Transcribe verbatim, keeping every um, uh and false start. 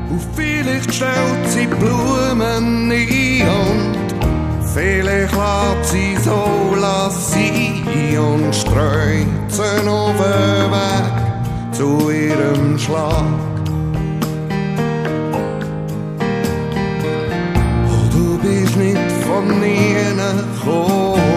Und vielleicht stellt sie Blumen ein und vielleicht lässt sie so sein und streut sie auf den Weg zu ihrem Schlag. Oh, du bist nicht von ihnen gekommen